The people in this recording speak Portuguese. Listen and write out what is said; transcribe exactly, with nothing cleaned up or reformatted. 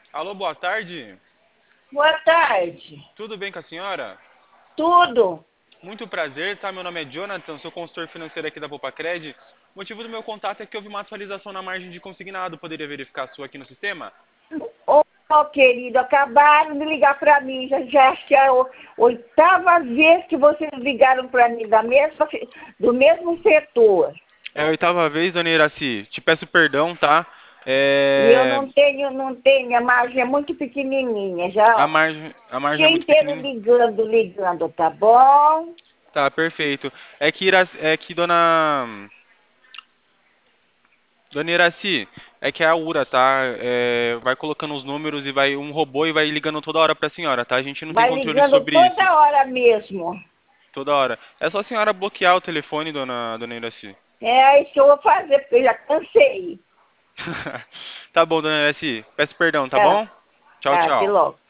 Alô, boa tarde. Boa tarde. Tudo bem com a senhora? Tudo? Muito prazer, tá? Meu nome é Jonathan, sou consultor financeiro aqui da Popacred. O motivo do meu contato é que houve uma atualização na margem de consignado. Poderia verificar a sua aqui no sistema? Ô, oh, querido, acabaram de ligar para mim. Já, já acho que é a o- oitava vez que vocês ligaram para mim, da mesma, se- do mesmo setor. É a oitava vez, dona Iraci. Te peço perdão, tá? E eu É... não tenho, não tenho, a margem é muito pequenininha. A Já margem, a o margem é dia muito inteiro pequenininha. ligando, ligando, tá bom? Tá, perfeito. É que, Iraci, é que dona... Dona Iraci, é que é a URA, tá? É, vai colocando os números e vai um robô e vai ligando toda hora pra senhora, tá? A gente não tem Vai controle ligando sobre isso. toda hora mesmo. Toda hora. É só a senhora bloquear o telefone, dona, dona Iraci. É isso que eu vou fazer, porque eu já cansei. Tá bom, dona Iraci. Peço perdão, tá Tá, bom? Tchau, tá, até tchau. logo.